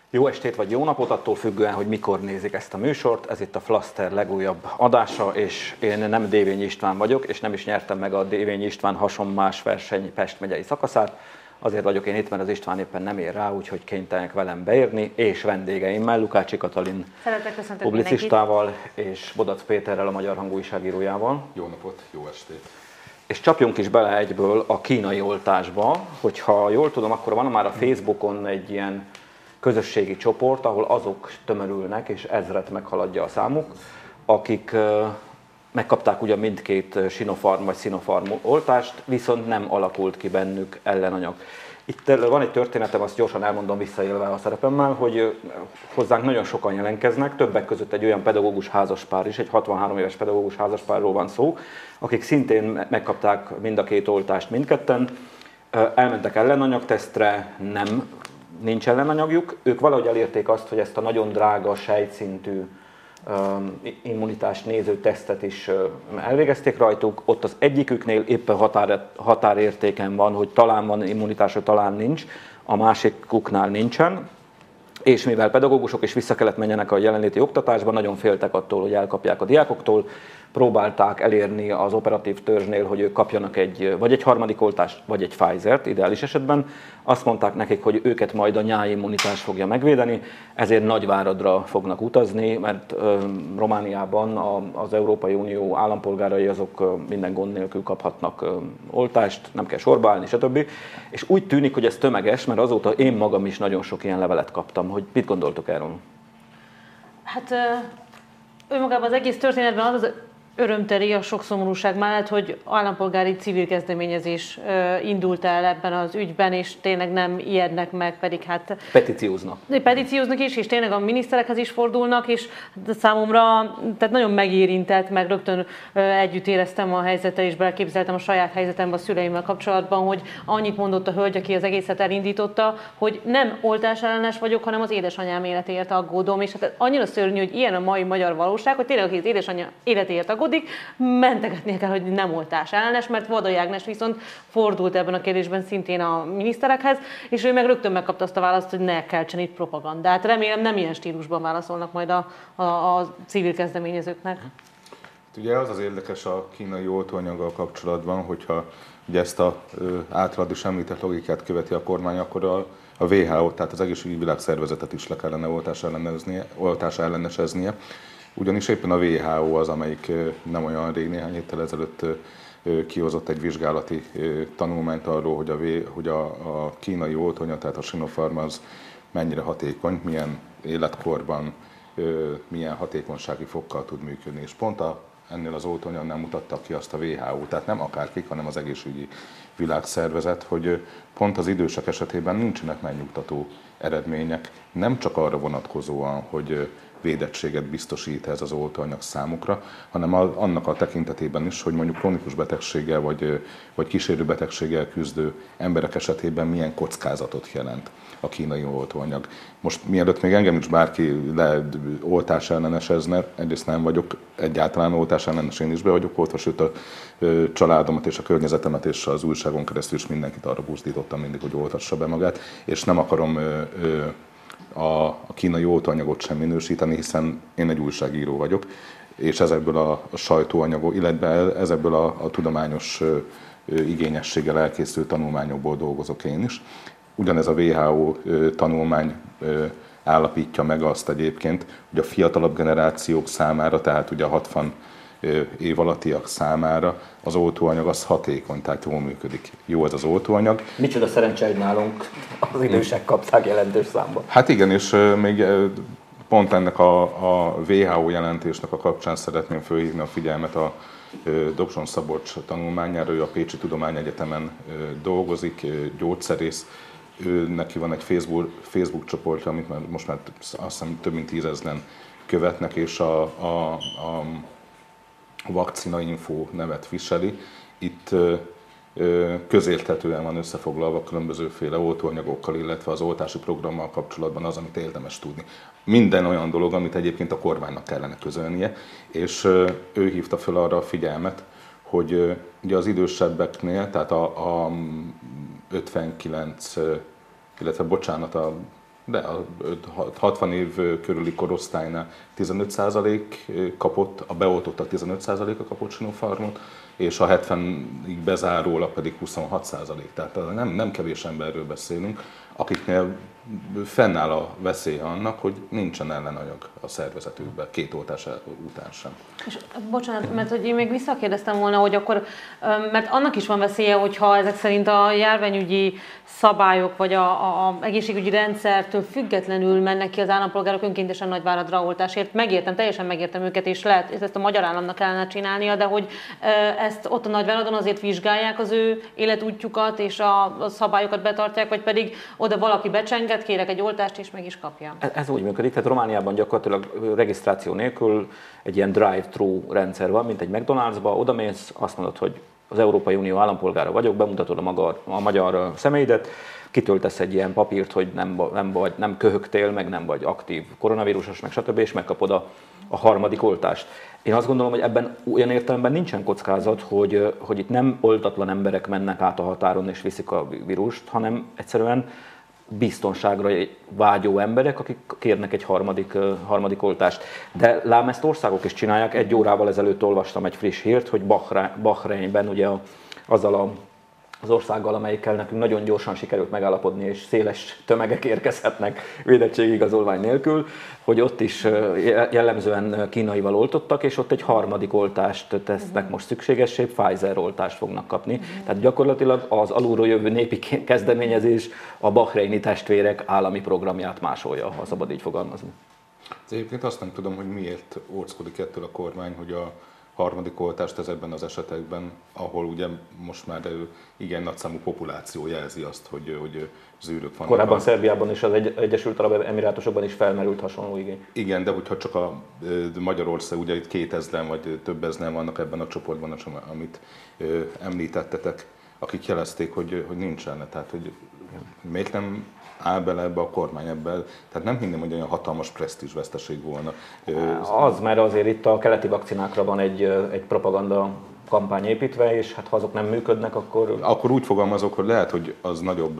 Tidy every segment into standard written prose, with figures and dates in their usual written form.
Jó estét vagy jó napot, attól függően, hogy mikor nézik ezt a műsort. Ez itt a Flaszter legújabb adása, és én nem Dévényi István vagyok, és nem is nyertem meg a Dévényi István hasonmás verseny Pest megyei szakaszát. Azért vagyok én itt, mert az István éppen nem ér rá, úgyhogy kénytelenek velem beérni, és vendégeimmel, Lukácsi Katalin publicistával, és Bodac Péterrel, a Magyar Hang újságírójával. Jó napot, jó estét! És csapjunk is bele egyből a kínai oltásba, hogyha jól tudom, akkor van már a Facebookon egy ilyen közösségi csoport, ahol azok tömörülnek, és ezret meghaladja a számuk, akik megkapták ugyan mindkét Sinopharm vagy Sinopharm oltást, viszont nem alakult ki bennük ellenanyag. Itt van egy történetem, azt gyorsan elmondom visszaélve a szerepemmel, hogy hozzánk nagyon sokan jelentkeznek, többek között egy olyan pedagógus házaspár is, egy 63 éves pedagógus házaspárról van szó, akik szintén megkapták mind a két oltást mindketten, elmentek ellenanyagtesztre, nincs ellenanyagjuk, ők valahogy elérték azt, hogy ezt a nagyon drága sejtszintű immunitást néző tesztet is elvégezték rajtuk. Ott az egyiküknél éppen határértéken van, hogy talán van immunitás, talán nincs, a másikuknál nincsen. És mivel pedagógusok is vissza kellett menjenek a jelenléti oktatásba, nagyon féltek attól, hogy elkapják a diákoktól, próbálták elérni az operatív törzsnél, hogy ők kapjanak vagy egy harmadik oltást, vagy egy Pfizert, ideális esetben. Azt mondták nekik, hogy őket majd a nyáimmunitás fogja megvédeni, ezért Nagyváradra fognak utazni, mert Romániában az Európai Unió állampolgárai azok minden gond nélkül kaphatnak oltást, nem kell sorba állni, stb. És úgy tűnik, hogy ez tömeges, mert azóta én magam is nagyon sok ilyen levelet kaptam. Hogy mit gondoltok erről? Hát önmagában az egész történetben az örömteli a sok szomorúság mellett, hogy állampolgári civil kezdeményezés indult el ebben az ügyben, és tényleg nem ijednek meg, pedig hát... Petícióznak is, és tényleg a miniszterekhez is fordulnak, és számomra tehát nagyon megérintett, meg rögtön együtt éreztem a helyzetet, és beleképzeltem a saját helyzetembe a szüleimmel kapcsolatban, hogy annyit mondott a hölgy, aki az egészet elindította, hogy nem oltásellenes vagyok, hanem az édesanyám életéért aggódom, és hát annyira szörnyű, hogy ilyen a mai magyar valóság, hogy tényleg aki az édesanyja életéért aggódik, mentegetnie kell, hogy nem oltás ellenes, mert Vadai Ágnes viszont fordult ebben a kérdésben szintén a miniszterekhez, és ő meg rögtön megkapta azt a választ, hogy ne keltsen itt propagandát. Remélem nem ilyen stílusban válaszolnak majd a civil kezdeményezőknek. Ugye az érdekes a kínai oltóanyaggal kapcsolatban, hogyha ugye ezt az általad is említett logikát követi a kormány, akkor a WHO, tehát az Egészségügyi Világszervezetet is le kellene oltás elleneseznie. Ugyanis éppen a WHO az, amelyik nem olyan rég, néhány héttel ezelőtt kihozott egy vizsgálati tanulmányt arról, hogy a kínai oltóanyag, tehát a Sinopharm az mennyire hatékony, milyen életkorban, milyen hatékonysági fokkal tud működni. És pont ennél az oltóanyagnál mutatta ki azt a WHO, tehát nem akárkik, hanem az Egészségügyi Világszervezet, hogy pont az idősek esetében nincsenek megnyugtató eredmények, nem csak arra vonatkozóan, hogy védettséget biztosít ez az oltóanyag számukra, hanem annak a tekintetében is, hogy mondjuk krónikus betegséggel vagy kísérő betegséggel küzdő emberek esetében milyen kockázatot jelent a kínai oltóanyag. Most mielőtt még engem is bárki oltás ellenesezne, egyrészt nem vagyok egyáltalán oltás ellenes, én is be vagyok oltva, sőt a családomat és a környezetemet és az újságon keresztül is mindenkit arra buzdítottam mindig, hogy oltassa be magát, és nem akarom a kínai oltóanyagot sem minősíteni, hiszen én egy újságíró vagyok, és ezekből a sajtóanyagok, illetve ezekből a tudományos igényességgel elkészült tanulmányokból dolgozok én is. Ugyanez a WHO tanulmány állapítja meg azt egyébként, hogy a fiatalabb generációk számára, tehát ugye a 60 év alattiak számára az oltóanyag az hatékony, tehát jól működik. Jó ez az oltóanyag. Micsoda szerencse, hogy nálunk az idősek kapták jelentős számban. Hát igen, és még pont ennek a WHO jelentésnek a kapcsán szeretném fölhívni a figyelmet a Dobson Szabolcs tanulmányára. Ő a Pécsi Tudományegyetemen dolgozik, gyógyszerész. Neki van egy Facebook csoportja, amit most már azt hiszem több mint 10 000-en követnek, és a Vakcina Info nevet viseli. Itt közérthetően van összefoglalva különbözőféle oltóanyagokkal, illetve az oltási programmal kapcsolatban az, amit érdemes tudni. Minden olyan dolog, amit egyébként a kormánynak kellene közölnie, és ő hívta fel arra a figyelmet, hogy ugye az idősebbeknél, tehát a 59, illetve bocsánat, De a 60 év körüli korosztálynál 15% kapott, a beoltottak 15%-a kapott Sinopharmot, és a 70-ig bezárólag pedig 26%. Tehát nem kevés emberről beszélünk, akiknél fennáll a veszélye annak, hogy nincsen ellenanyag a szervezetükben, 2 oltás után sem. És bocsánat, mert hogy én még visszakérdeztem volna, hogy akkor, mert annak is van veszélye, hogyha ezek szerint a járványügyi szabályok vagy a egészségügyi rendszertől függetlenül mennek ki az állampolgárok önkéntesen Nagyváradra oltásért. Megértem, teljesen megértem őket, és lehet, ezt a magyar államnak kellene csinálnia, de hogy ezt ott a Nagyváradon azért vizsgálják az ő életútjukat és a szabályokat betartják, vagy pedig oda valaki becsenget, kérek egy oltást és meg is kapja. Ez úgy működik, tehát Romániában gyakorlatilag regisztráció nélkül egy ilyen drive-thru rendszer van, mint egy McDonald'sba, odamész, azt mondod, hogy az Európai Unió állampolgára vagyok, bemutatod a magyar személyedet, kitöltesz egy ilyen papírt, hogy nem köhögtél, meg nem vagy aktív koronavírusos, meg stb. És megkapod a harmadik oltást. Én azt gondolom, hogy ebben olyan értelemben nincsen kockázat, hogy itt nem oltatlan emberek mennek át a határon és viszik a vírust, hanem egyszerűen biztonságra vágyó emberek, akik kérnek egy harmadik oltást. De lám ezt országok is csinálják. 1 órával ezelőtt olvastam egy friss hírt, hogy Bahreinben ugye azzal az országgal, amelyikkel nekünk nagyon gyorsan sikerült megállapodni, és széles tömegek érkezhetnek védettségigazolvány nélkül, hogy ott is jellemzően kínaival oltottak, és ott egy harmadik oltást tesznek most szükségessé, Pfizer oltást fognak kapni. Tehát gyakorlatilag az alulról jövő népi kezdeményezés a bahreini testvérek állami programját másolja, ha szabad így fogalmazni. Egyébként azt nem tudom, hogy miért óckodik ettől a kormány, hogy a harmadik oltást ezekben az esetekben, ahol ugye most már igen nagyszámú populáció jelzi azt, hogy zűrök vannak. Korábban Szerbiában és az Egyesült Arab Emirátusokban is felmerült hasonló igény. Igen, de hogyha csak a Magyarország, ugye itt 2000-en vagy több ezeren vannak ebben a csoportban, amit említettetek, akik jelezték, hogy nincsen. Tehát, hogy miért nem áll bele ebbe a kormány ebben, tehát nem hinném, hogy olyan hatalmas presztízsveszteség volna. Az, mert azért itt a keleti vakcinákra van egy propaganda kampány építve, és hát ha azok nem működnek, akkor... Akkor úgy fogalmazok, hogy lehet, hogy az nagyobb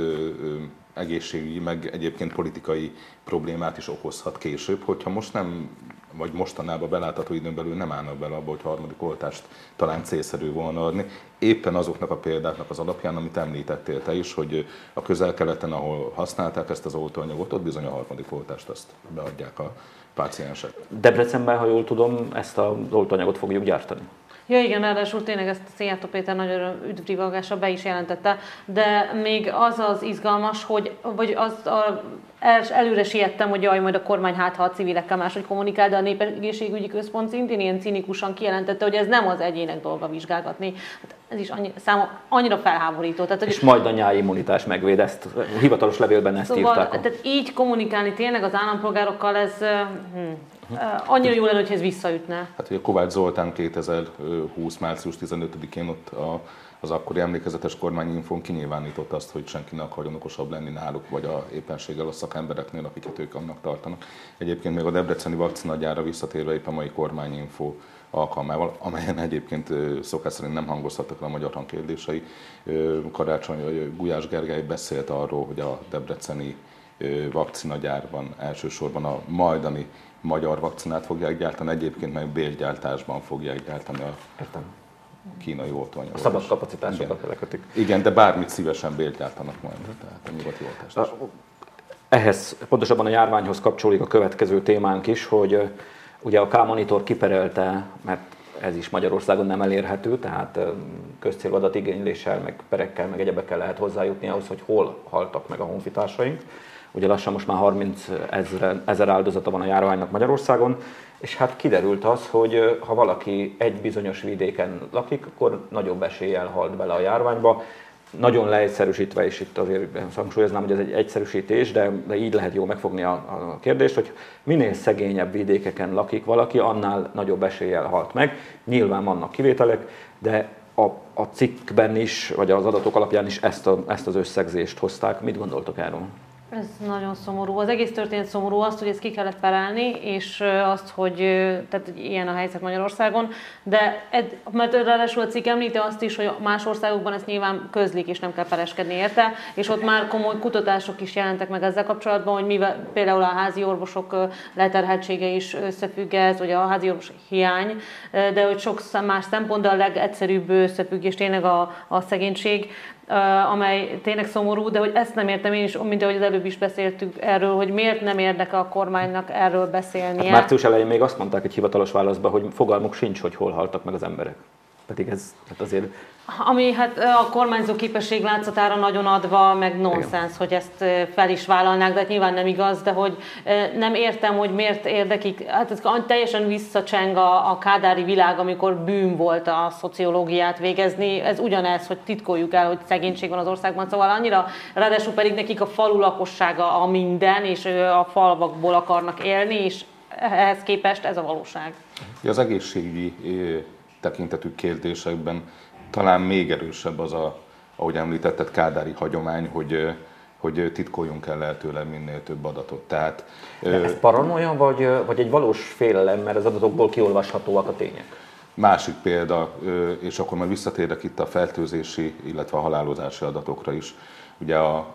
egészségügyi, meg egyébként politikai problémát is okozhat később, hogyha most nem, vagy mostanában belátható időn belül nem állnak bele abba, hogy harmadik oltást talán célszerű volna adni. Éppen azoknak a példáknak az alapján, amit említettél te is, hogy a Közel-Keleten, ahol használták ezt az oltóanyagot, ott bizony a harmadik oltást azt beadják a páciensek. Debrecenben, ha jól tudom, ezt az oltóanyagot fogjuk gyártani. Ja igen, ráadásul tényleg ezt a Szijjártó Péter nagy üdvrivalgással be is jelentette, de még az izgalmas, hogy vagy előre siettem, hogy jaj, majd a kormány ha a civilekkel máshogy kommunikál, de a Népegészségügyi Központ szintén ilyen cinikusan kijelentette, hogy ez nem az egyének dolga vizsgálgatni. Hát ez is annyira felháborító. Tehát, és majd a nyáimmunitás megvéd, ezt hivatalos levélben ezt írták. Tehát így kommunikálni tényleg az állampolgárokkal, ez annyira jó lenne, hogy ez visszaütne. Hát ugye Kovács Zoltán 2020. március 15-én ott az akkori emlékezetes kormányinfón kinyilvánította azt, hogy senki ne akarjon okosabb lenni náluk, vagy éppenséggel a szakembereknél, akiket ők annak tartanak. Egyébként még a debreceni vakcinagyárra visszatérve épp a mai kormányinfó alkalmával, amelyen egyébként szokás szerint nem hangozhattak le a magyar hangkérdései. Gulyás Gergely beszélt arról, hogy a debreceni vakcinagyárban elsősorban a majdani magyar vakcinát fogják gyártani, egyébként meg bérgyártásban fogják gyártani a kínai oltóanyagot. A szabad kapacitásokat lekötik. Igen, de bármit szívesen bérgyártanak majd, tehát a nyugati oltást. Ehhez, pontosabban a járványhoz kapcsolódik a következő témánk is, hogy ugye a K-monitor kiperelte, mert ez is Magyarországon nem elérhető, tehát közcélú adatigényléssel, meg perekkel, meg egyebekkel lehet hozzájutni ahhoz, hogy hol haltak meg a honfitársaink. Ugye lassan most már 30 000 áldozata van a járványnak Magyarországon, és hát kiderült az, hogy ha valaki egy bizonyos vidéken lakik, akkor nagyobb eséllyel halt bele a járványba. Nagyon leegyszerűsítve, és itt azért hangsúlyoznám, hogy ez egy egyszerűsítés, de így lehet jól megfogni a kérdést, hogy minél szegényebb vidékeken lakik valaki, annál nagyobb eséllyel halt meg. Nyilván vannak kivételek, de a cikkben is, vagy az adatok alapján is ezt az összegzést hozták. Mit gondoltok erről? Ez nagyon szomorú. Az egész történet szomorú, azt, hogy ezt ki kellett perelni, és azt, hogy tehát ilyen a helyzet Magyarországon, de mert ráadásul a cikk említi azt is, hogy más országokban ezt nyilván közlik, és nem kell pereskedni érte, és ott már komoly kutatások is jelentek meg ezzel kapcsolatban, hogy mivel például a házi orvosok leterheltsége is összefügg ez, vagy a házi orvos hiány, de hogy sok más szempont, de a legegyszerűbb összefüggés tényleg a szegénység, amely tényleg szomorú, de hogy ezt nem értem én is, mint ahogy az előbb is beszéltük erről, hogy miért nem érdekel a kormánynak erről beszélnie. Hát március elején még azt mondták egy hivatalos válaszban, hogy fogalmuk sincs, hogy hol haltak meg az emberek. Pedig ez hát azért... Ami hát a kormányzó képesség látszatára nagyon adva, meg nonsens, hogy ezt fel is vállalnák, de hát nyilván nem igaz, de hogy nem értem, hogy miért érdekik, hát ez teljesen visszacseng a kádári világ, amikor bűn volt a szociológiát végezni, ez ugyanez, hogy titkoljuk el, hogy szegénység van az országban, szóval annyira, ráadásul pedig nekik a falu lakossága a minden, és a falvakból akarnak élni, és ehhez képest ez a valóság. Az egészségügyi tekintetű kérdésekben talán még erősebb az ahogy említetted, kádári hagyomány, hogy titkoljunk el lehetőleg minél több adatot. Tehát, ez paranoia, vagy egy valós félelem, mert az adatokból kiolvashatóak a tények? Másik példa, és akkor majd visszatérek itt a fertőzési, illetve a halálozási adatokra is. Ugye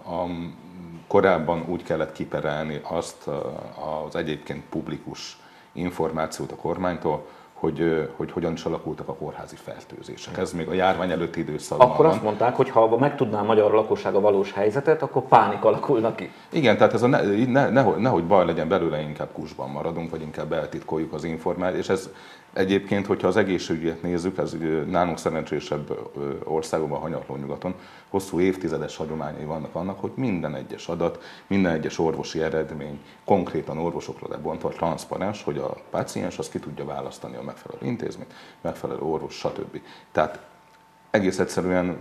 korábban úgy kellett kiperelni azt az egyébként publikus információt a kormánytól, hogy hogyan is alakultak a kórházi fertőzések. Ez még a járvány előtti időszakban Akkor van. azt mondták, hogy ha megtudná a magyar lakosság a valós helyzetet, akkor pánik alakulna ki. Igen, tehát ez nehogy baj legyen belőle, inkább kusban maradunk, vagy inkább eltitkoljuk az információt, és ez egyébként, hogyha az egészségügyet nézzük, ez nálunk szerencsésebb országokban, a hanyatló nyugaton, hosszú évtizedes hagyományai vannak annak, hogy minden egyes adat, minden egyes orvosi eredmény konkrétan orvosokra lebontva transzparens, hogy a páciens az ki tudja választani a megfelelő intézményt, megfelelő orvos, stb. Tehát egész egyszerűen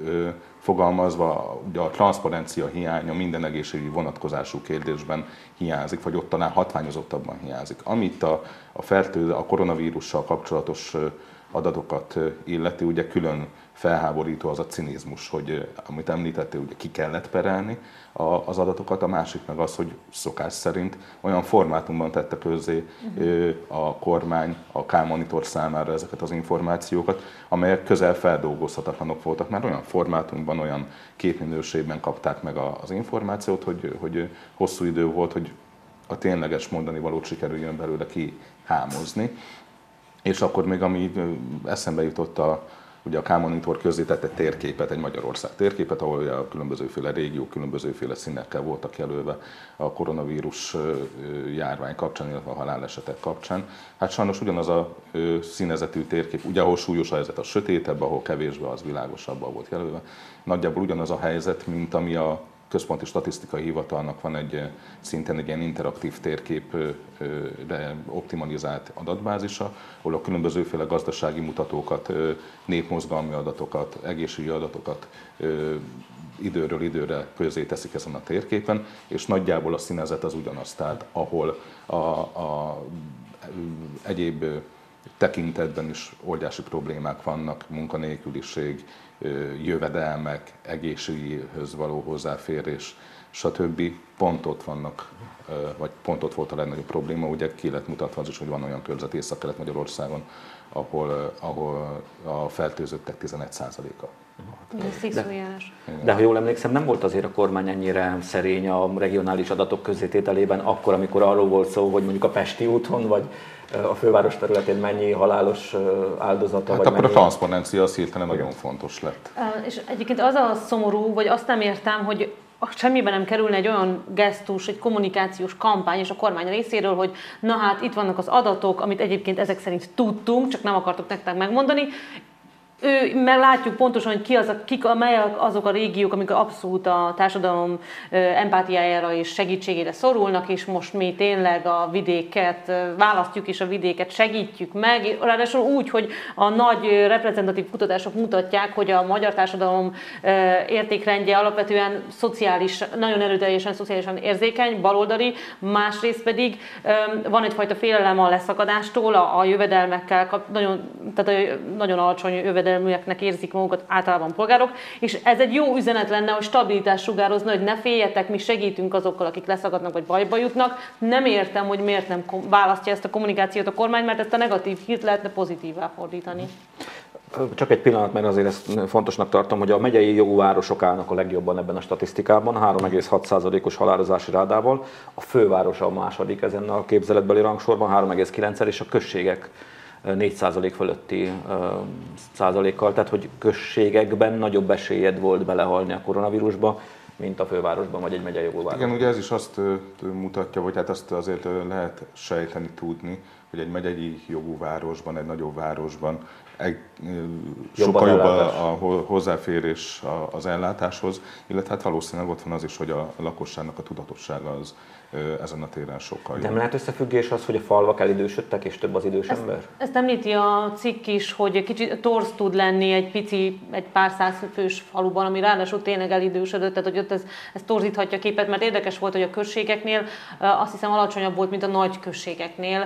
fogalmazva, ugye a transzparencia hiánya minden egészségügyi vonatkozású kérdésben hiányzik, vagy ott talán hatványozottabban hiányzik. Amit a koronavírussal kapcsolatos adatokat illeti, ugye külön felháborító az a cinizmus, hogy amit említettél, ugye ki kellett perelni az adatokat, a másik meg az, hogy szokás szerint olyan formátumban tette közzé a kormány a K-Monitor számára ezeket az információkat, amelyek közel feldolgozhatatlanok voltak, mert olyan formátumban, olyan képminőségben kapták meg az információt, hogy hosszú idő volt, hogy a tényleges mondani valót sikerüljön belőle kihámozni. És akkor még ami eszembe jutott ugye a K-Monitor közzétett egy térképet, egy Magyarország térképet, ahol a különbözőféle régiók, különbözőféle színekkel voltak jelölve a koronavírus járvány kapcsán, illetve a halálesetek kapcsán. Hát sajnos ugyanaz a színezetű térkép, ugye ahol súlyos a helyzet, a sötétebb, ahol kevésbé, az világosabban volt jelölve. Nagyjából ugyanaz a helyzet, mint ami a Központi Statisztikai Hivatalnak van szintén egy ilyen interaktív térképre optimalizált adatbázisa, ahol a különbözőféle gazdasági mutatókat, népmozgalmi adatokat, egészségügyi adatokat időről időre közzé teszik ezen a térképen, és nagyjából a színezet az ugyanaz, tehát ahol a egyéb tekintetben is óriási problémák vannak, munkanélküliség, jövedelmek, egészségügyhöz való hozzáférés, stb. Pont ott vannak, vagy pont ott volt a legnagyobb probléma, ugye ki lett mutatva az is, hogy van olyan körzet Észak-Kelet-Magyarországon, ahol a fertőzöttek 11%-a. De ha jól emlékszem, nem volt azért a kormány ennyire szerény a regionális adatok közzétételében akkor, amikor arról volt szó, hogy mondjuk a Pesti úton, vagy a főváros területén mennyi halálos áldozata, Hát vagy akkor mennyi... a transzparencia az hirtelen nagyon fontos lett. És egyébként az a szomorú, vagy azt nem értem, hogy semmiben nem kerülne egy olyan gesztus, egy kommunikációs kampány és a kormány részéről, hogy na hát itt vannak az adatok, amit egyébként ezek szerint tudtunk, csak nem akartok nektek megmondani. Mert látjuk pontosan, hogy melyek azok a régiók, amik abszolút a társadalom empátiájára és segítségére szorulnak, és most mi tényleg a vidéket választjuk, és a vidéket segítjük meg. Ráadásul úgy, hogy a nagy reprezentatív kutatások mutatják, hogy a magyar társadalom értékrendje alapvetően szociális, nagyon erőteljesen szociálisan érzékeny, baloldali, másrészt pedig van egyfajta félelem a leszakadástól, a jövedelmekkel, tehát nagyon alacsony jövedelmekkel, jövedelműeknek érzik magukat általában polgárok, és ez egy jó üzenet lenne, hogy stabilitást sugározna, hogy ne féljetek, mi segítünk azokkal, akik leszakadnak vagy bajba jutnak. Nem értem, hogy miért nem választja ezt a kommunikációt a kormány, mert ezt a negatív hírt lehetne pozitívvá fordítani. Csak egy pillanat, mert azért ezt fontosnak tartom, hogy a megyei jogú városok állnak a legjobban ebben a statisztikában, 3,6%-os halálozási rádával, a főváros a második ezen a képzeletbeli rangsorban 3,9-el, és a községek 4% fölötti százalékkal, tehát hogy községekben nagyobb esélyed volt belehalni a koronavírusba, mint a fővárosban vagy egy megyei jogú városban. Igen, ugye ez is azt mutatja, vagy hát azt azért lehet sejteni, tudni, hogy egy megyei jogú városban, egy nagyobb városban sokkal jobb a hozzáférés az ellátáshoz, illetve hát valószínűleg ott van az is, hogy a lakosságnak a tudatossága az ezen a téren sokkal jobb. Nem lehet összefüggés az, hogy a falvak elidősödtek és több az idős ember? Ezt említi a cikk is, hogy kicsit torz tud lenni egy pár száz fős faluban, ami ráadásul tényleg elidősödött, tehát hogy ott ez torzíthatja a képet, mert érdekes volt, hogy a községeknél azt hiszem alacsonyabb volt, mint a nagy községeknél.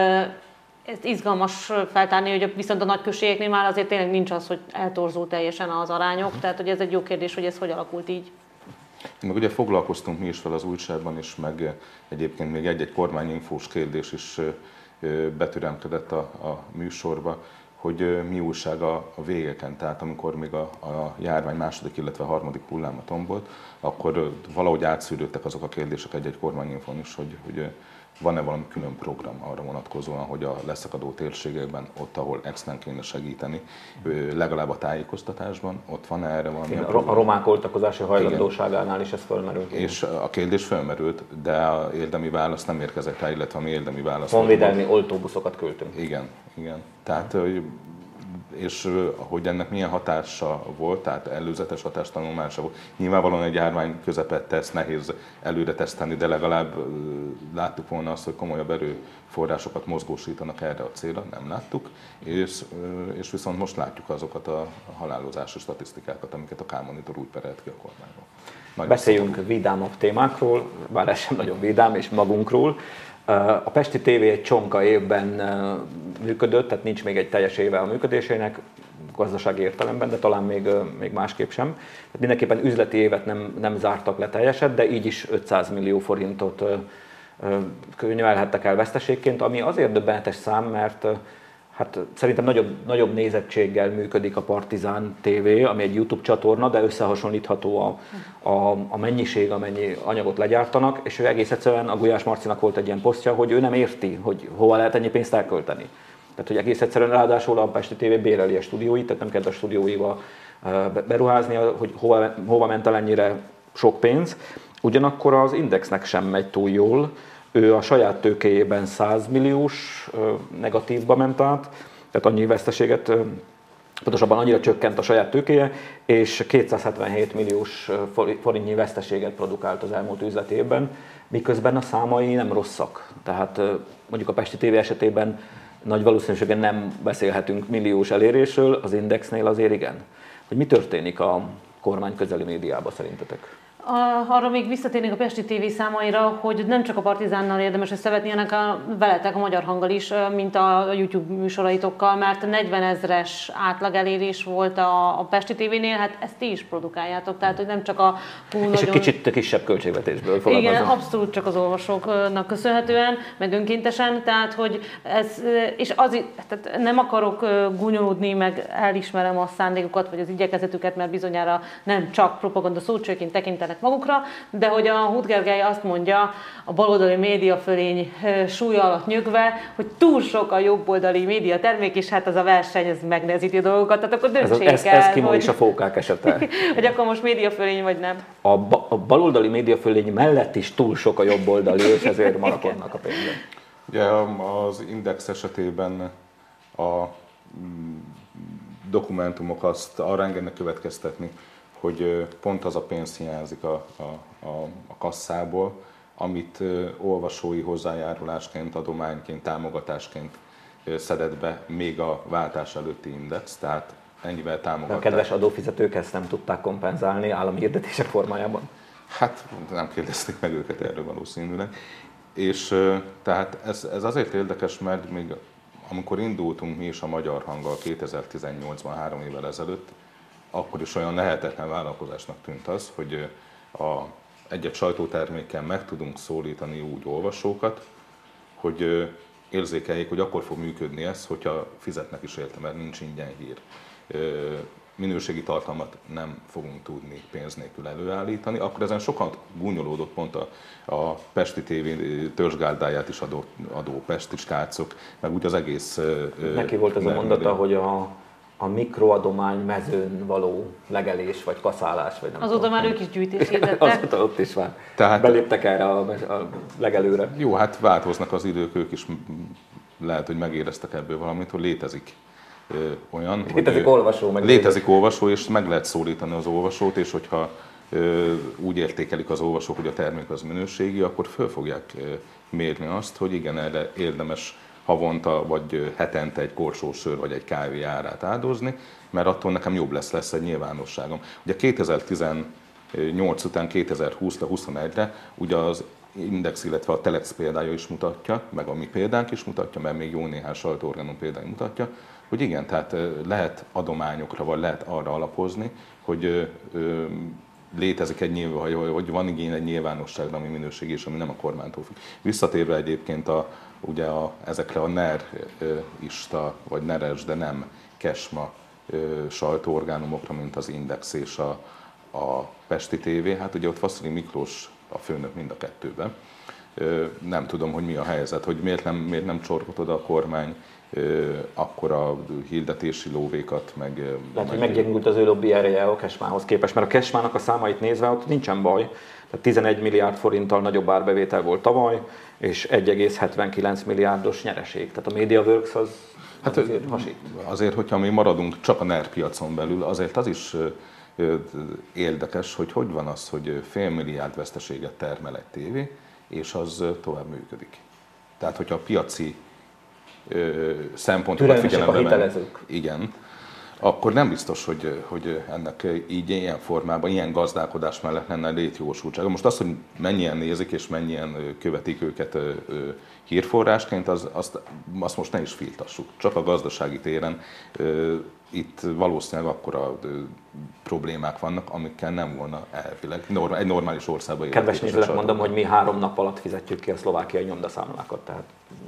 Ez izgalmas feltárni, hogy viszont a nagy községeknél már azért tényleg nincs az, hogy eltorzul teljesen az arányok, tehát hogy ez egy jó kérdés, hogy ez hogy alakult így. Meg ugye foglalkoztunk mi is fel az újságban is, meg egyébként még egy-egy kormányinfós kérdés is betüremkedett a műsorba, hogy mi újság a végeken, tehát amikor még a járvány második, illetve harmadik hulláma tombolt, akkor valahogy átszűrődtek azok a kérdések egy-egy kormányinfón is, hogy van-e valami külön program arra vonatkozóan, hogy a leszakadó térségekben, ott, ahol extrán kéne segíteni, legalább a tájékoztatásban, ott van erre valami program? A romák oltakozási hajlandóságánál is ez fölmerült. És a kérdés fölmerült, de a érdemi válasz nem érkezett rá, illetve a mi érdemi válasz. Honvédelmi oltóbuszokat küldtünk. Igen. Tehát, és hogy ennek milyen hatása volt, tehát előzetes hatástanulmása volt. Nyilvánvalóan egy járvány közepette ezt nehéz előre tesztelni, de legalább láttuk volna azt, hogy komolyabb erőforrásokat mozgósítanak erre a célra, nem láttuk, és viszont most látjuk azokat a halálozási statisztikákat, amiket a K-Monitor úgy perelt ki a kormányban. Beszéljünk vidámabb témákról, bár ez sem nagyon vidám, és magunkról. A Pesti TV egy csonka évben működött, tehát nincs még egy teljes éve a működésének, gazdasági értelemben, de talán még másképp sem. Tehát mindenképpen üzleti évet nem zártak le teljeset, de így is 500 millió forintot könyvelhettek el veszteségként, ami azért döbbenetes szám, mert hát szerintem nagyobb nézettséggel működik a Partizán TV, ami egy YouTube csatorna, de összehasonlítható a mennyiség, amennyi anyagot legyártanak, és ő egész egyszerűen, a Gulyás Marcinak volt egy ilyen posztja, hogy ő nem érti, hogy hova lehet ennyi pénzt elkölteni. Tehát, hogy egész egyszerűen ráadásul a Pesti TV béreli a stúdióit, tehát nem kell a stúdióiba beruházni, hogy hova ment el ennyire sok pénz. Ugyanakkor az Indexnek sem megy túl jól. Ő a saját tőkéjében 100 milliós negatívba ment át, tehát annyi veszteséget, pontosabban annyira csökkent a saját tőkéje, és 277 milliós forintnyi veszteséget produkált az elmúlt üzleti évben, miközben a számai nem rosszak. Tehát mondjuk a Pesti TV esetében nagy valószínűséggel nem beszélhetünk milliós elérésről, az Indexnél azért igen. Hogy mi történik a kormány közeli médiában szerintetek? Arra még visszatérnék a Pesti TV számaira, hogy nem csak a Partizánnal érdemes összevetni, hanem veletek a Magyar Hanggal is, mint a YouTube műsoraitokkal, mert 40 000-es átlag elérés volt a Pesti TV-nél, hát ezt ti is produkáljátok, tehát hogy nem csak a... És egy kicsit kisebb költségvetésből fogalmazom. Igen, abszolút csak az olvasóknak köszönhetően, meg önkéntesen, tehát hogy ez, és tehát nem akarok gúnyolódni, meg elismerem a szándékukat, vagy az igyekezetüket, mert bizonyára nem csak propaganda szócsőként tekintenek magukra, de hogy a Huth Gergely azt mondja, a baloldali médiafölény súlya alatt nyögve, hogy túl sok a jobboldali médiatermék, és hát az a verseny, ez megnehezíti a dolgokat, tehát akkor döntsék el, ez Kimo és a fókák esete. Hogy akkor most médiafölény, vagy nem. A baloldali médiafölény mellett is túl sok a jobboldali, és ezért marakodnak a pénzben. Ugye az Index esetében a dokumentumok azt arra engednek következtetni, hogy pont az a pénz hiányzik a kasszából, amit olvasói hozzájárulásként, adományként, támogatásként szedett be még a váltás előtti Index, tehát ennyivel támogatták. A kedves adófizetők ezt nem tudták kompenzálni állami hirdetések formájában? Hát nem kérdezték meg őket erről valószínűleg. És tehát ez azért érdekes, mert még amikor indultunk mi is a Magyar Hanggal 2018-ban, 3 évvel ezelőtt, akkor is olyan lehetetlen vállalkozásnak tűnt az, hogy egy-egy sajtótermékkel meg tudunk szólítani úgy olvasókat, hogy érzékeljék, hogy akkor fog működni ez, hogyha fizetnek is érte, mert nincs ingyen hír. Minőségi tartalmat nem fogunk tudni pénz nélkül előállítani, akkor ezen sokan gúnyolódott pont a Pesti TV törzsgárdáját is adó pesti srácok, meg úgy az egész... Neki volt ez a mondata, hogy a mikroadomány mezőn való legelés vagy kaszálás, vagy nem azóta tudom. már ők is gyűjtést hirdettek. Azóta ott is már beléptek erre a legelőre. Jó, hát változnak az idők, ők is lehet, hogy megéreztek ebből valamit, hogy létezik olyan. Létezik olvasó, meg létezik olvasó, és meg lehet szólítani az olvasót, és hogyha úgy értékelik az olvasók, hogy a termék az minőségi, akkor föl fogják mérni azt, hogy igen, erre érdemes havonta vagy hetente egy korsósör vagy egy kávé árát áldozni, mert attól nekem jobb lesz egy nyilvánosságom. Ugye 2018 után 2020-ra, 2021-re ugye az Index, illetve a Telex példája is mutatja, meg a mi példánk is mutatja, mert még jó néhány sajtóorganum példája mutatja, hogy igen, tehát lehet adományokra, vagy lehet arra alapozni, hogy létezik hogy van igény egy nyilvánosságra, ami minőségi és ami nem a kormánytól függ. Visszatérve egyébként ezekre a NER-ista, vagy NER-es, de nem KESMA sajtóorgánumokra, mint az Index és a Pesti TV, hát ugye ott Vasszili Miklós a főnök mind a kettőben. Nem tudom, hogy mi a helyzet, hogy miért nem csorgott oda a kormány akkor a hirdetési lóvékat, meg... Lehet, hogy meggyengült az ő lobby ereje a Kesmához képest, mert a Kesmának a számait nézve ott nincsen baj. Tehát 11 milliárd forinttal nagyobb árbevétel volt tavaly, és 1,79 milliárdos nyereség. Tehát a MediaWorks az azért hasít. Azért, hogyha mi maradunk csak a NER piacon belül, azért az is érdekes, hogy van az, hogy fél milliárd veszteséget termel egy tévé, és az tovább működik. Tehát, hogyha a piaci szempontokat figyelembe hitelezők. Igen, akkor nem biztos, hogy ennek így ilyen formában, ilyen gazdálkodás mellett lenne létjogosultsága. Most az, hogy mennyien nézik és mennyien követik őket hírforrásként, azt most ne is filtassuk. Csak a gazdasági téren itt valószínűleg akkora problémák vannak, amikkel nem volna elvileg egy normális országban. Kedves nézőnek mondom, hogy mi 3 nap alatt fizetjük ki a szlovákiai nyomdaszámlákat, tehát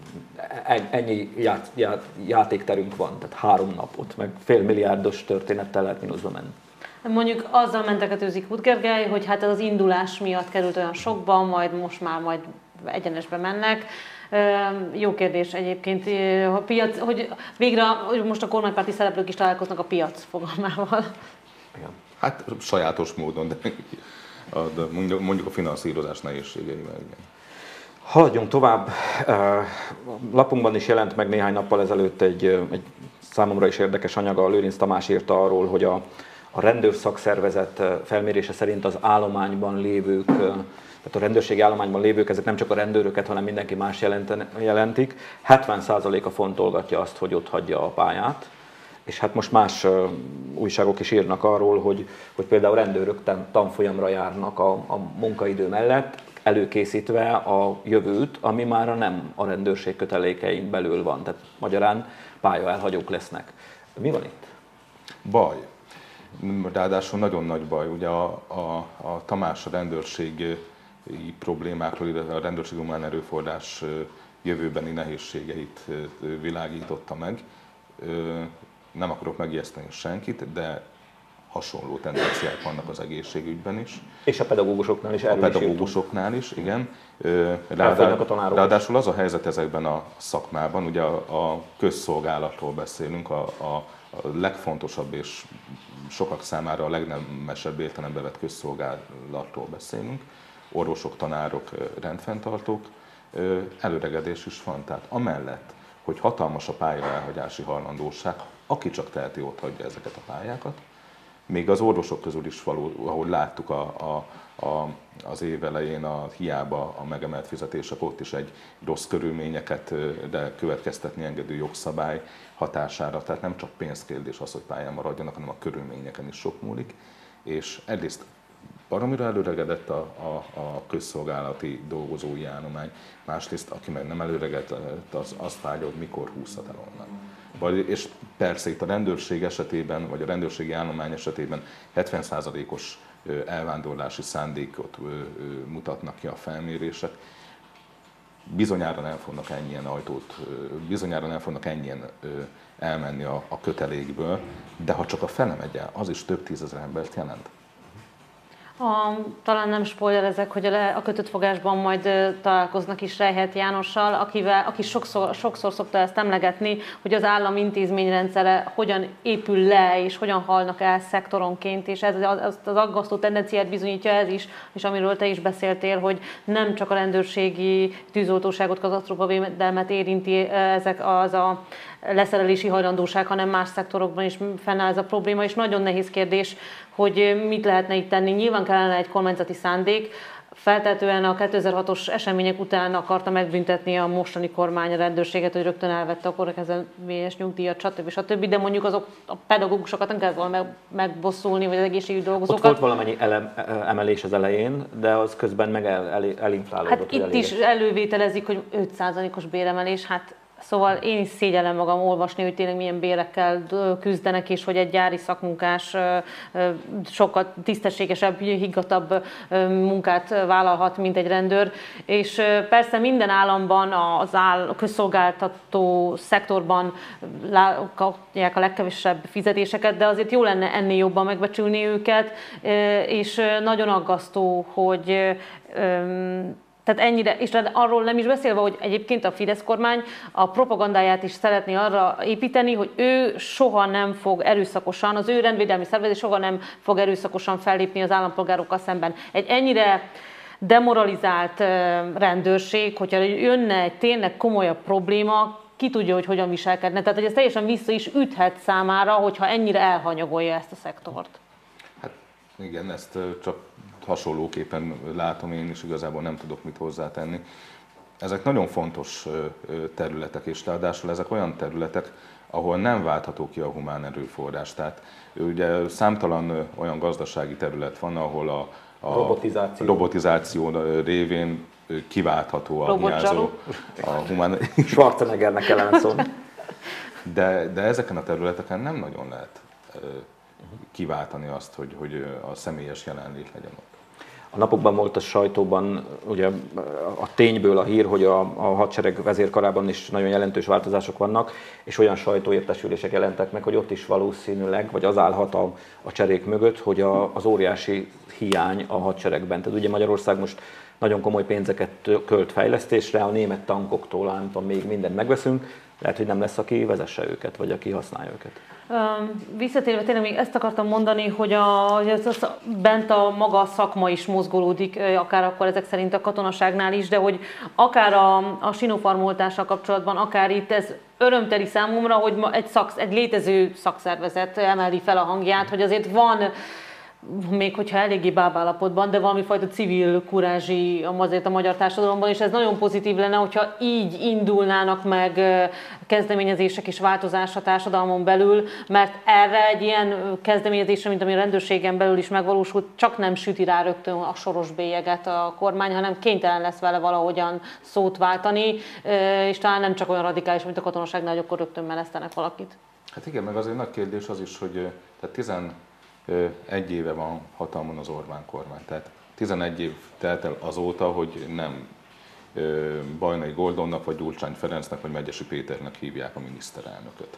ennyi játékterünk van, tehát 3 napot, meg fél milliárdos történettel lehet mínuszba menni. Mondjuk azzal mentegetőzik Kút Gergely, hogy hát az indulás miatt került olyan sokba, most már egyenesbe mennek. Jó kérdés egyébként, a piac, hogy végre most a kormánypárti szereplők is találkoznak a piac fogalmával. Igen. Hát sajátos módon, de mondjuk a finanszírozás nehézségeivel. Igen. Haladjunk tovább. Lapunkban is jelent meg néhány nappal ezelőtt egy számomra is érdekes anyag, a Lőrinc Tamás írta arról, hogy a rendőrszakszervezet felmérése szerint az állományban lévők, tehát a rendőrségi állományban lévők, ezek nem csak a rendőröket, hanem mindenki más jelentik, 70%-a fontolgatja azt, hogy ott hagyja a pályát. És hát most más újságok is írnak arról, hogy például rendőrök tanfolyamra járnak a munkaidő mellett, előkészítve a jövőt, ami már nem a rendőrség kötelékein belül van. Tehát magyarán pályaelhagyók lesznek. Mi van itt? Baj. Ráadásul nagyon nagy baj. Ugye a Tamás a rendőrségi problémákról, illetve a rendőrség humán erőforrás jövőbeni nehézségeit világította meg. Nem akarok megijeszteni senkit, de hasonló tendenciák vannak az egészségügyben is. És a pedagógusoknál is. A pedagógusoknál is, igen. Ráadásul az a helyzet ezekben a szakmában, ugye a közszolgálatról beszélünk, a legfontosabb és sokak számára a legnemesebb értelembe vett közszolgálatról beszélünk, orvosok, tanárok, rendfenntartók, előregedés is van. Tehát amellett, hogy hatalmas a pályaelhagyási hajlandóság, aki csak teheti, ott hagyja ezeket a pályákat. Még az orvosok közül is ahogy láttuk az év elején hiába a megemelt fizetések, ott is egy rossz körülményeket de következtetni engedő jogszabály hatására. Tehát nem csak pénzkérdés az, hogy pályán maradjanak, hanem a körülményeken is sok múlik. És egyrészt baromira előregedett a közszolgálati dolgozói állomány, másrészt aki meg nem előregedett, az azt várja, hogy mikor húzhat el onnan. És persze itt a rendőrség esetében, vagy a rendőrségi állomány esetében 70%-os elvándorlási szándékot mutatnak ki a felmérések. Bizonyára nem fognak ennyien elmenni a kötelékből, de ha csak a fele megy el, az is több tízezer embert jelent. Talán nem spoilerezek, hogy a kötött fogásban majd találkoznak is Reichelt Jánossal, aki sokszor szokta ezt emlegetni, hogy az állam intézményrendszere hogyan épül le, és hogyan halnak el szektoronként, és ez az aggasztó tendenciát bizonyítja ez is, és amiről te is beszéltél, hogy nem csak a rendőrségi tűzoltóságot, katasztrófavédelmet érinti az a leszerelési hajlandóság, hanem más szektorokban is fennáll ez a probléma, és nagyon nehéz kérdés, hogy mit lehetne itt tenni. Nyilván kellene egy kormányzati szándék, feltetően a 2006-os események után akarta megbüntetni a mostani kormány a rendőrséget, hogy rögtön elvette a korrekezelményes nyugdíjat, stb. De mondjuk azok a pedagógusokat nem kellett volna megbosszulni, vagy az egészségügyi dolgozókat. Ott volt valamennyi emelés az elején, de az közben meg elinflálódott. Hát itt is elővételezik, hogy 5%-os béremelés, hát szóval én is szégyellem magam olvasni, hogy tényleg milyen bérekkel küzdenek, és hogy egy gyári szakmunkás sokkal tisztességesebb, higgatabb munkát vállalhat, mint egy rendőr. És persze minden államban a közszolgáltató szektorban kapják a legkevesebb fizetéseket, de azért jó lenne ennél jobban megbecsülni őket, és nagyon aggasztó, hogy tehát ennyire, és arról nem is beszélve, hogy egyébként a Fidesz kormány a propagandáját is szeretné arra építeni, hogy ő soha nem fog erőszakosan, az ő rendvédelmi szervezet soha nem fog erőszakosan fellépni az állampolgárokkal szemben. Egy ennyire demoralizált rendőrség, hogyha jönne egy tényleg komolyabb probléma, ki tudja, hogy hogyan viselkedne. Tehát, hogy ez teljesen vissza is üthet számára, hogyha ennyire elhanyagolja ezt a szektort. Hát igen, ezt csak hasonlóképpen látom én is, igazából nem tudok mit hozzátenni. Ezek nagyon fontos területek, és ráadásul ezek olyan területek, ahol nem váltható ki a humán erőforrás. Tehát ugye számtalan olyan gazdasági terület van, ahol a robotizáció révén kiváltható a hiányzó. Schwarzeneggernek kellene szólni. De ezeken a területeken nem nagyon lehet kiváltani azt, hogy a személyes jelenlét legyen ott. A napokban volt a sajtóban ugye a tényből a hír, hogy a hadsereg vezérkarában is nagyon jelentős változások vannak, és olyan sajtóértesülések jelentek meg, hogy ott is valószínűleg, vagy az állhat a cserék mögött, hogy az óriási hiány a hadseregben. Tehát ugye Magyarország most nagyon komoly pénzeket költ fejlesztésre, a német tankoktól, nem tudom, még mindent megveszünk, lehet, hogy nem lesz, aki vezesse őket, vagy aki használja őket. Visszatérve tényleg még ezt akartam mondani, hogy bent a maga szakma is mozgolódik, akár akkor ezek szerint a katonaságnál is, de hogy akár a sinopharmoltással kapcsolatban, akár itt ez örömteli számomra, hogy egy létező szakszervezet emeli fel a hangját, hogy azért van, még hogyha eléggé bábállapotban, de valami fajta civil kurázsi azért a magyar társadalomban, és ez nagyon pozitív lenne, hogyha így indulnának meg kezdeményezések és változás a társadalmon belül, mert erre egy ilyen kezdeményezésre, mint ami a rendőrségen belül is megvalósult, csak nem süti rá rögtön a soros bélyeget a kormány, hanem kénytelen lesz vele valahogyan szót váltani, és talán nem csak olyan radikális, mint a katonaságnál, hogy akkor rögtön menesztenek valakit. Hát igen, meg azért nagy kérdés az is, hogy tehát 11 éve van hatalmon az Orbán kormány. Tehát 11 év telt el azóta, hogy nem Bajnai Goldonnak, vagy Gyurcsány Ferencnek, vagy Megyesi Péternek hívják a miniszterelnököt.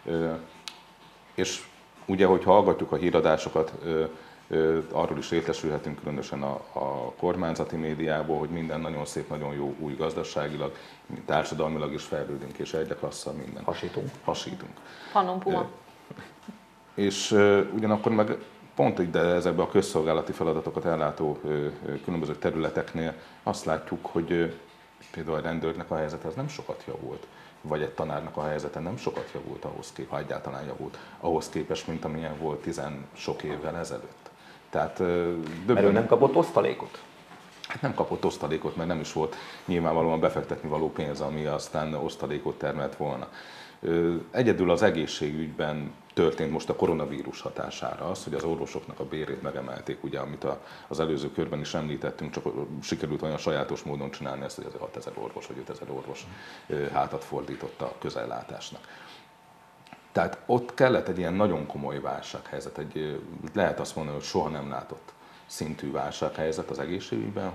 És ugye, hogyha hallgatjuk a híradásokat, arról is értesülhetünk különösen a kormányzati médiából, hogy minden nagyon szép, nagyon jó új gazdaságilag, társadalmilag is fejlődünk, és egyre klasszabb minden. Hasítunk. Panom Puma. És ugyanakkor meg pont ide ezekbe a közszolgálati feladatokat ellátó különböző területeknél azt látjuk, hogy például a rendőrnek a helyzete az nem sokat javult, vagy egy tanárnak a helyzete nem sokat javult ahhoz képest, ha egyáltalán javult, ahhoz képest, mint amilyen volt 10 sok évvel ezelőtt. Tehát Mert ő nem kapott osztalékot? nem kapott osztalékot, mert nem is volt nyilvánvalóan befektetni való pénz, ami aztán osztalékot termelt volna. Egyedül az egészségügyben történt most a koronavírus hatására az, hogy az orvosoknak a bérét megemelték, ugye, amit az előző körben is említettünk, csak sikerült olyan sajátos módon csinálni ezt, hogy az 6000 orvos vagy 5000 orvos hátat fordított a közellátásnak. Tehát ott kellett egy ilyen nagyon komoly válsághelyzet, lehet azt mondani, hogy soha nem látott szintű válsághelyzet az egészségügyben,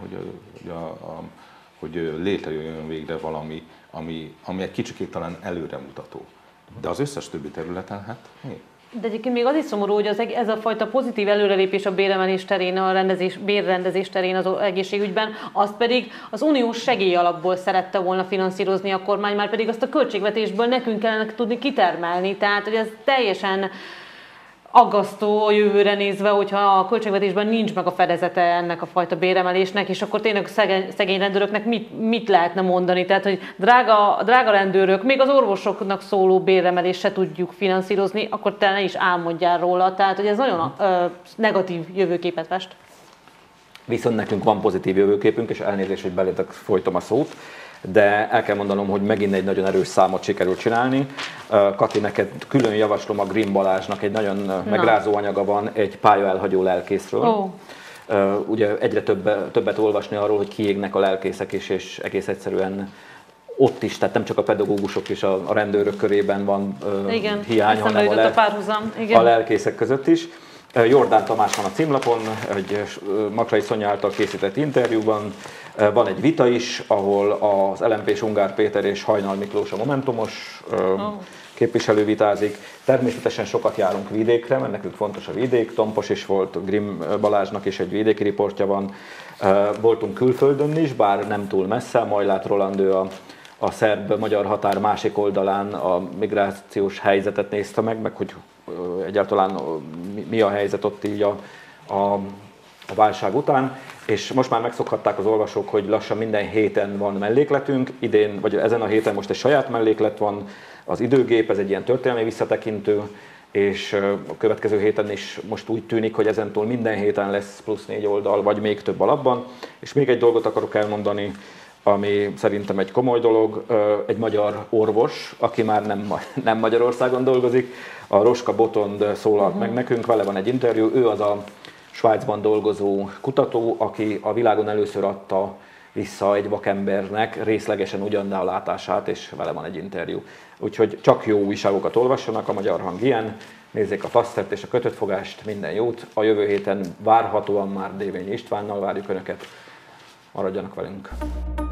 hogy létrejöjjön végre valami, ami egy kicsikét talán előremutató. De az összes többi területen, hát mi? De egyébként még az is szomorú, hogy ez a fajta pozitív előrelépés a béremelés terén, a bérrendezés terén az egészségügyben, azt pedig az uniós segélyalapból szerette volna finanszírozni a kormány, már pedig azt a költségvetésből nekünk kellene tudni kitermelni. Tehát, hogy ez teljesen aggasztó a jövőre nézve, hogyha a költségvetésben nincs meg a fedezete ennek a fajta béremelésnek, és akkor tényleg szegény rendőröknek mit lehetne mondani? Tehát, hogy drága rendőrök, még az orvosoknak szóló béremelést se tudjuk finanszírozni, akkor te ne is álmodjál róla. Tehát, hogy ez nagyon negatív jövőképet fest. Viszont nekünk van pozitív jövőképünk, és elnézést, hogy belétek folytom a szót, de el kell mondanom, hogy megint egy nagyon erős számot sikerült csinálni. Kati, neked külön javaslom a Grimm Balázsnak, egy nagyon megrázó anyaga van egy pályaelhagyó lelkészről. Oh. Ugye egyre többet olvasni arról, hogy kiégnek a lelkészek is, és egész egyszerűen ott is, tehát nem csak a pedagógusok és a rendőrök körében van hiány, hanem a lelkészek között is. Jordán Tamás van a címlapon, egy Makrai Szonya által készített interjúban. Van egy vita is, ahol az LMP-s Ungár Péter és Hajnal Miklós a Momentumos képviselő vitázik. Természetesen sokat járunk vidékre, mert nekünk fontos a vidék. Tompos is volt, Grimm Balázsnak is egy vidéki riportja van. Voltunk külföldön is, bár nem túl messze. Majlát Roland, ő a szerb-magyar határ másik oldalán a migrációs helyzetet nézte meg hogy egyáltalán mi a helyzet ott így a válság után, és most már megszokhatták az olvasók, hogy lassan minden héten van mellékletünk, idén, vagy ezen a héten most egy saját melléklet van, az Időgép, ez egy ilyen történelmi visszatekintő, és a következő héten is most úgy tűnik, hogy ezentúl minden héten lesz plusz 4 oldal, vagy még több alapban, és még egy dolgot akarok elmondani, ami szerintem egy komoly dolog, egy magyar orvos, aki már nem Magyarországon dolgozik, a Roska Botond szólalt meg nekünk, vele van egy interjú, ő az a Svájcban dolgozó kutató, aki a világon először adta vissza egy vakembernek részlegesen ugyanne a látását, és vele van egy interjú. Úgyhogy csak jó újságokat olvassanak, a Magyar Hang ilyen, nézzék a Fasztert és a Kötött Fogást, minden jót. A jövő héten várhatóan már Dévényi Istvánnal várjuk Önöket, maradjanak velünk.